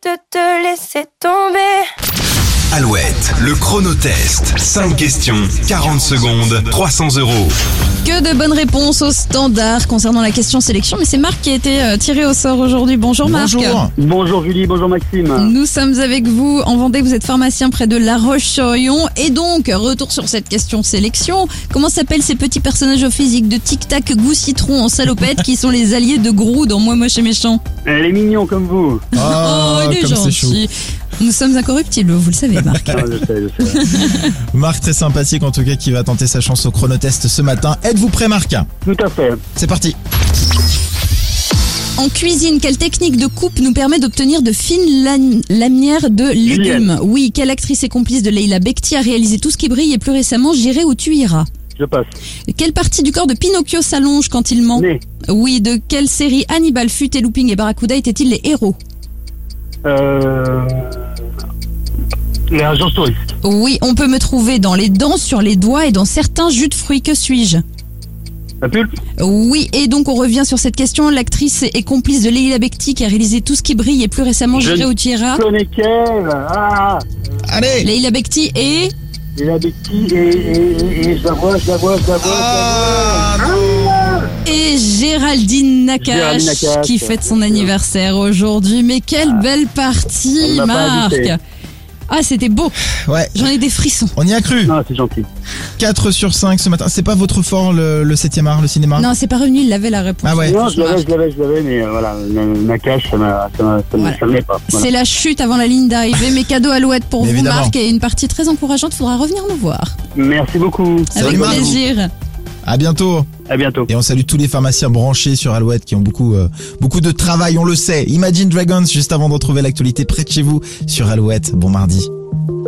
de te laisser tomber. Alouette, le chronotest. 5 questions, 40 secondes, 300 €. Que de bonnes réponses au standard concernant la question sélection, mais c'est Marc qui a été tiré au sort aujourd'hui. Bonjour Marc. Bonjour. Bonjour Julie, bonjour Maxime. Nous sommes avec vous en Vendée, vous êtes pharmacien près de La Roche-sur-Yon. Et donc, retour sur cette question sélection. Comment s'appellent ces petits personnages au physique de tic-tac goût citron en salopette qui sont les alliés de Grou dans Moi Moche et Méchant? Elle est mignon comme vous. Oh, il est comme c'est chou. gentil. Nous sommes incorruptibles, vous le savez Marc. Ah, je sais. Marc très sympathique en tout cas qui va tenter sa chance au chronotest ce matin. Êtes-vous prêt Marc? Tout à fait. C'est parti. En cuisine, quelle technique de coupe nous permet d'obtenir de fines lanières de légumes? Oui, quelle actrice et complice de Leila Bekti a réalisé Tout ce qui brille et plus récemment J'irai où tu iras? Je passe. Quelle partie du corps de Pinocchio s'allonge quand il ment? Nez. Oui, de quelle série Hannibal, Futé, Looping et Barracuda étaient-ils les héros? Les agences touristes. Oui, on peut me trouver dans les dents, sur les doigts et dans certains jus de fruits. Que suis-je? La pulpe. Oui, et donc on revient sur cette question. L'actrice et complice de Leila Bekti qui a réalisé Tout ce qui brille et plus récemment J'irai où tu iras. Je connais qu'elle. Ah. Allez. Leila Bekti et Bekti et je la vois. Et Géraldine Nakache qui fête son anniversaire aujourd'hui. Mais quelle belle partie, Elle m'a pas Marc. invité. Ah, c'était beau. Ouais. J'en ai des frissons. On y a cru. Non, c'est gentil. 4 sur 5 ce matin. C'est pas votre fort le 7e art, le cinéma? Non, c'est pas revenu, il avait la réponse. Ah ouais. Non, je l'avais, mais voilà, Nakache, ça me met pas. Voilà. C'est la chute avant la ligne d'arrivée. Mes cadeaux Alouette pour Mais vous, évidemment. Marc, et une partie très encourageante. Faudra revenir nous voir. Merci beaucoup. Avec Marc. plaisir. À bientôt. À bientôt. Et on salue tous les pharmaciens branchés sur Alouette qui ont beaucoup de travail, on le sait. Imagine Dragons juste avant de retrouver l'actualité près de chez vous sur Alouette. Bon mardi.